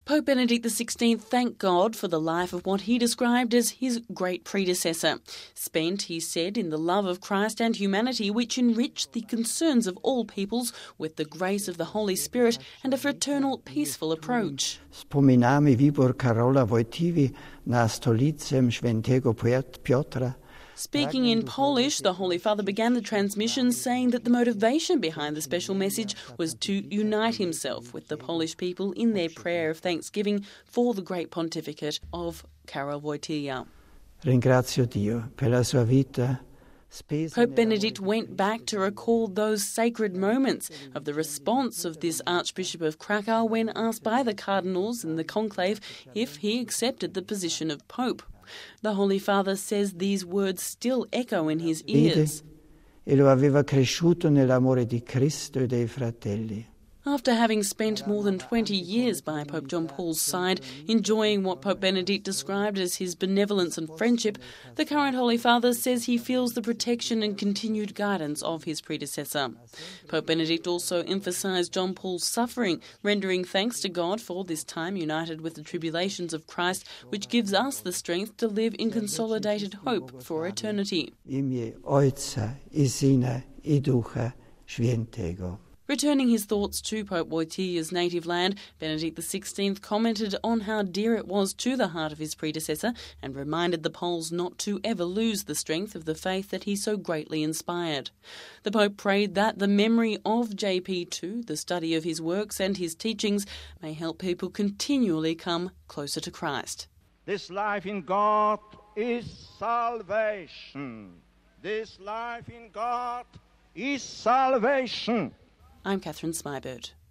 Pope Benedict XVI thanked God for the life of what he described as his great predecessor, spent, he said, in the love of Christ and humanity, which enriched the concerns of all peoples with the grace of the Holy Spirit and a fraternal, peaceful approach. Wspominamy wybór Karola Wojtyły na stolicę Świętego Piotra. Speaking in Polish, the Holy Father began the transmission saying that the motivation behind the special message was to unite himself with the Polish people in their prayer of thanksgiving for the great pontificate of Karol Wojtyła. Ringrazio Dio per la sua vita. Pope Benedict went back to recall those sacred moments of the response of this Archbishop of Krakow when asked by the cardinals in the conclave if he accepted the position of Pope. The Holy Father says these words still echo in his ears. E lo aveva cresciuto nell'amore di Cristo e dei fratelli. After having spent more than 20 years by Pope John Paul's side, enjoying what Pope Benedict described as his benevolence and friendship, the current Holy Father says he feels the protection and continued guidance of his predecessor. Pope Benedict also emphasised John Paul's suffering, rendering thanks to God for this time united with the tribulations of Christ, which gives us the strength to live in consolidated hope for eternity. Imię Ojca i Syna i Ducha Świętego. Returning his thoughts to Pope Wojtyła's native land, Benedict XVI commented on how dear it was to the heart of his predecessor and reminded the Poles not to ever lose the strength of the faith that he so greatly inspired. The Pope prayed that the memory of JP2, the study of his works and his teachings, may help people continually come closer to Christ. This life in God is salvation. This life in God is salvation. I'm Catherine Smybird.